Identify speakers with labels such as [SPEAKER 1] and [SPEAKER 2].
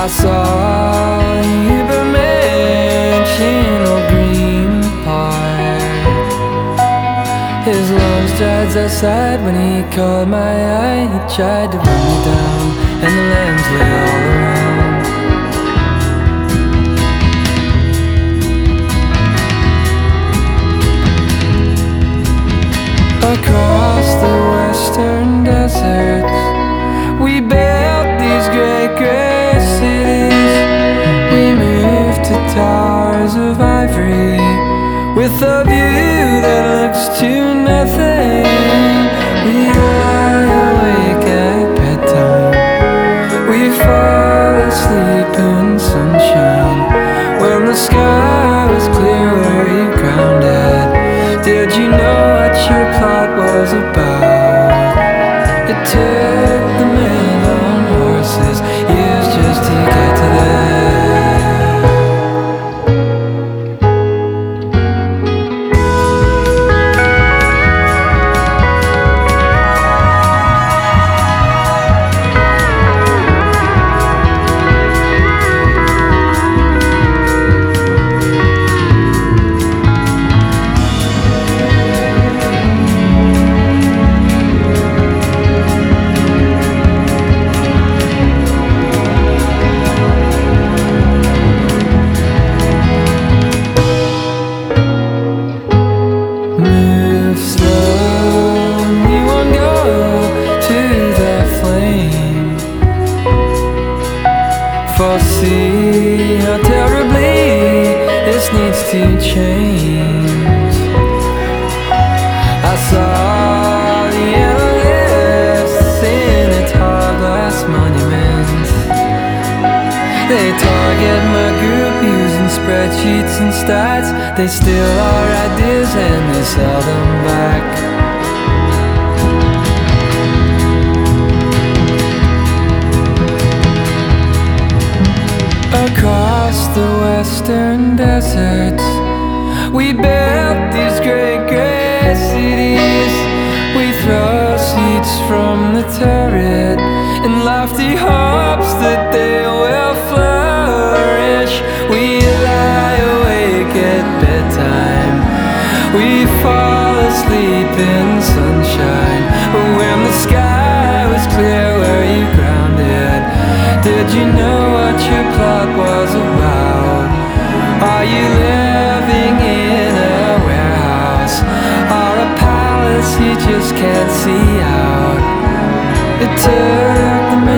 [SPEAKER 1] I saw you by Mansion Green Park. His long strides outside when he caught my eye. He tried to run me down, and the lambs lay all around. Across the western deserts, we built these great gray cities. We moved to towers of ivory with a view that looks to nothing. We lie awake at bedtime, we fall asleep in sunshine. When the sky was clear, were you grounded? Did you know what your plot was about? It took the men on horses years just to get to there. Move slow, you won't go to the flame. Foresee how terribly this needs to change. I saw the endless in a tall glass monument. They target my group using spreadsheets and stats. They steal our ideas and they sell them back. Across the western deserts, we built these great gray cities. We throw seeds from the turret in lofty hopes that they will flourish. We lie awake at bedtime, we fall asleep in sunshine. But when the sky was clear, were you grounded? Did you know what your plot was about? Are you living in a warehouse or a palace you just can't see out? It took the